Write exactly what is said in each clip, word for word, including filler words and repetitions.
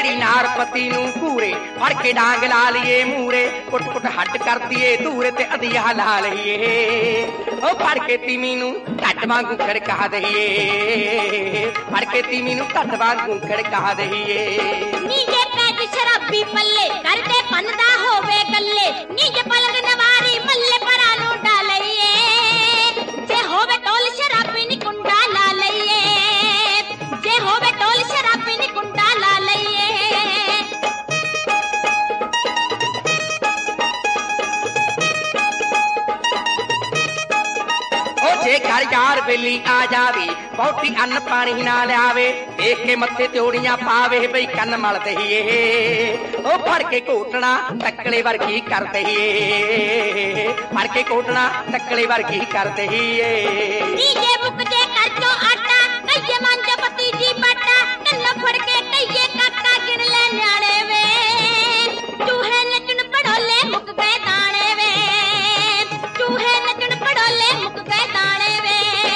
ਜਿਹੜੀ ਨਾਰ ਪਤੀ ਨੂੰ ਘੂਰੇ ਫੜ ਕੇ ਡਾਂਗ ਲਾ ਲਈਏ ਮੂਰੇ ਕੁੱਟ ਕੁੱਟ ਹੱਡ ਕਰਦੀਏ ਦੂਰੇ ਤੇ ਅਧੀਆ ਲਾ ਲਈਏ ਉਹ ਫੜ ਕੇ ਤੀਵੀਂ ਨੂੰ ਢੱਡ ਵਾਂਗੂ ਖੜਕਾ ਦਈਏ ਫੜ ਕੇ ਤੀਵੀਂ ਨੂੰ ਢੱਡ ਵਾਂਗੂ ਖੜਕਾ ਦਈਏ ਨੀ ਜੇ ਪੈਜ ਸ਼ਰਾਬੀ ਪੱਲੇ ਕਰਦੇ ਪੰਨਦਾ ਹੋਵੇ ਗੱਲੇ ਨੀ ਜੇ ਪਲਕ ਨਵਾਰੀ ਮੱਲੇ ਪਰਾਂ ਨੂੰ ਡਾਲਈਏ ਜੇ ਹੋਵੇ ਟੋਲ ਸ਼ਰਾਬੀ ਨੀ ਕੁੰਡਾ ਲਾ ਲਈਏ ਜੇ ਹੋਵੇ ਟੋਲ ਸ਼ਰਾਬੀ ਨੀ ਕੁੰਡਾ ਲਾ ਲਈਏ ਜੇ ਘਰ ਯਾਰ ਵੇਲੀ ਆ ਜਾਵੇ ਬਹੁਤੀ ਅੰਨ ਪਾਣੀ ਨਾ ਲਿਆਵੇ ਦੇਖ ਕੇ ਮੱਥੇ ਤਿਉੜੀਆਂ ਪਾਵੇ ਬਈ ਕੰਨ ਮਲ ਦਈਏ ਉਹ ਫੜ ਕੇ ਘੋਟਣਾ ਟੱਕਲੇ ਵਰਗੀ ਕਰ ਦਈਏ ਫੜ ਕੇ ਘੋਟਣਾ ਟੱਕਲੇ ਵਰਗੀ ਕਰ ਦਈਏ ਨੀ ਜੇ ਮੁੱਕ ਜੇ ਕਰ ਚੋਂ ਆਟਾ ਕਈਏ ਮੰਜ ਪਤੀ ਜੀ ਬਾਟਾ ਕੰਨ ਫੜ ਕੇ ਕਈਏ ਕਾਕਾ ਗਿਣ ਲੈ ਨਿਆਣੇ ਵੇ ਚੂਹੇ ਨੱਚਣ ਪੜੋਲੇ ਮੁੱਕ ਗਏ ਦਾਣੇ ਵੇ ਚੂਹੇ ਨੱਚਣ ਪੜੋਲੇ ਮੁੱਕ ਗਏ ਦਾਣੇ ਵੇ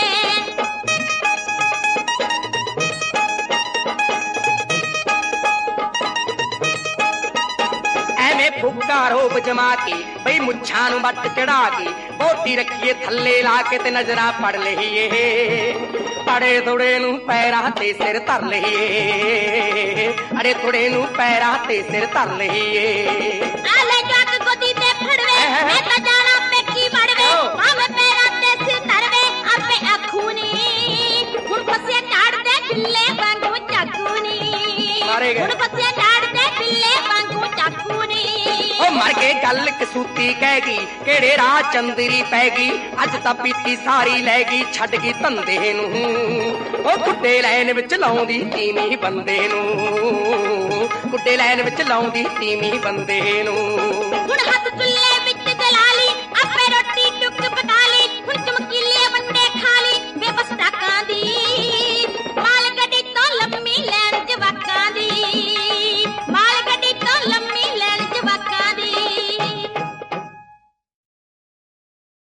ਐਵੇਂ ਫੁੱਕਾ ਰੋਬ ਜਮਾ ਕੇ ਬਈ ਮੁੱਛਾਂ ਨੂੰ ਵੱਟ ਚੜਾ ਕੇ ਬੋਟੀ ਰੱਖੀਏ ਥੱਲੇ ਲਾ ਕੇ ਤੇ ਨਜ਼ਰਾਂ ਪੜ ਲਈਏ ਅੜੇ ਥੋੜੇ ਨੂੰ ਪੈਰਾਂ ਤੇ ਸਿਰ ਧਰ ਲਈਏ ਅੜੇ ਥੋੜੇ ਨੂੰ ਪੈਰਾਂ ਤੇ ਸਿਰ ਧਰ ਲਈਏ ਆਲੇ ਜੱਗ ਗੋਦੀ ਤੇ ਫੜਵੇ ਮੈਂ ਤਾਂ ਜਾਣਾ ਪੇਕੀ ਵੜਵੇ ਭਾਵੇਂ ਪੈਰਾਂ ਤੇ ਸਿਰ ਧਰਵੇ ਆਪੇ ਆਖੂ ਨੀ ਹੁਣ ਫਸਿਆ ਝਾੜਦੇ ਬਿੱਲੇ ਵਾਂਗੂ ਚਾਕੂ ਨੀ ਹੁਣ ਫਸਿਆ ਝਾੜਦੇ ਬਿੱਲੇ ਵਾਂਗੂ ਚਾਕੂ ਨੀ ਉਹ ਮਰ ਕੇ ਗੱਲ ਕਸੂਤੀ ਕਹਿ ਗਈ ਕਿਹੜੇ ਰਾਹ ਚੰਦਰੀ ਪੈ ਗਈ ਅੱਜ ਤਾਂ ਪੀਤੀ ਸਾਰੀ ਲੈ ਗਈ ਛੱਡ ਗਈ ਧੰਦੇ ਨੂੰ ਉਹ ਕੁੱਡੇ ਲੈਣ ਵਿੱਚ ਲਾਉਂਦੀ ਤੀਵੀਂ ਬੰਦੇ ਨੂੰ ਕੁੱਡੇ ਲੈਣ ਵਿੱਚ ਲਾਉਂਦੀ ਤੀਵੀਂ ਬੰਦੇ ਨੂੰ ਹੁਣ ਹੱਥ ਚੁੱਲੇ